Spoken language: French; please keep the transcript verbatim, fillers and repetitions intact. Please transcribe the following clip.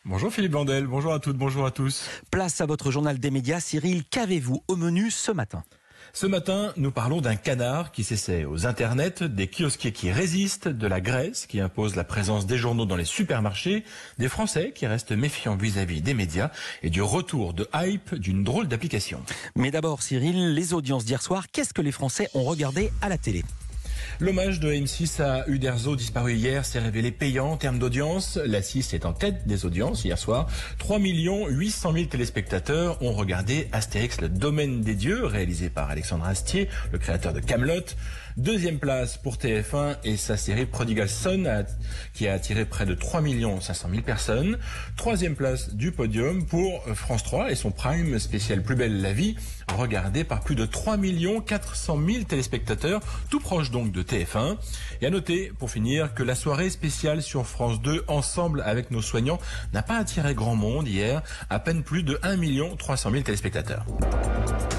Bonjour Philippe Vandel, bonjour à toutes, bonjour à tous. Place à votre journal des médias. Cyril, qu'avez-vous au menu ce matin ? Ce matin, nous parlons d'un canard qui s'essaie aux internets, des kiosquiers qui résistent, de la Grèce qui impose la présence des journaux dans les supermarchés, des Français qui restent méfiants vis-à-vis des médias et du retour de hype d'une drôle d'application. Mais d'abord Cyril, les audiences d'hier soir, qu'est-ce que les Français ont regardé à la télé ? L'hommage de M six à Uderzo, disparu hier, s'est révélé payant en termes d'audience. La six est en tête des audiences hier soir. trois millions huit cent mille téléspectateurs ont regardé Astérix, le domaine des dieux, réalisé par Alexandre Astier, le créateur de Kaamelott. Deuxième place pour T F un et sa série Prodigal Son, qui a attiré près de trois millions cinq cent mille personnes. Troisième place du podium pour France trois et son prime spécial Plus belle la vie, regardé par plus de trois millions quatre cent mille téléspectateurs, tout proche donc de T F un. Et à noter, pour finir, que la soirée spéciale sur France deux, Ensemble avec nos soignants, n'a pas attiré grand monde hier, à peine plus de un million trois cent mille téléspectateurs.